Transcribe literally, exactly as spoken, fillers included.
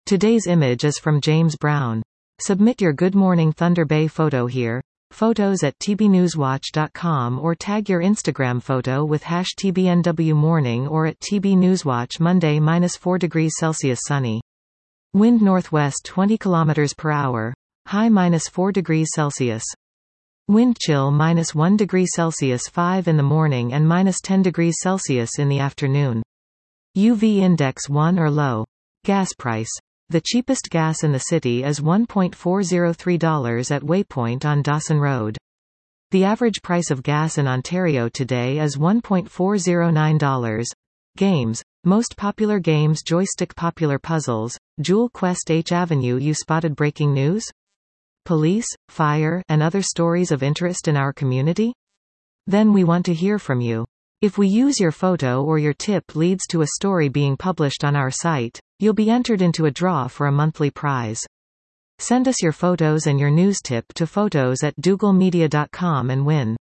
Today's image is from James Brown. Submit your Good Morning Thunder Bay photo here. Photos at t b newswatch dot com or tag your Instagram photo with hash T B N W morning or at T B Newswatch. Monday minus four degrees Celsius sunny. Wind northwest twenty kilometers per hour. High minus four degrees Celsius. Wind chill minus one degree Celsius five in the morning and minus ten degrees Celsius in the afternoon. U V index one or low. Gas price. The cheapest gas in the city is one point four zero three dollars at Waypoint on Dawson Road. The average price of gas in Ontario today is one point four zero nine dollars. Games. Most popular games. Joystick. Popular puzzles. Jewel Quest. H Avenue. You spotted breaking news? Police, fire, and other stories of interest in our community? Then we want to hear from you. If we use your photo or your tip leads to a story being published on our site, you'll be entered into a draw for a monthly prize. Send us your photos and your news tip to photos at dougalmedia dot com and win.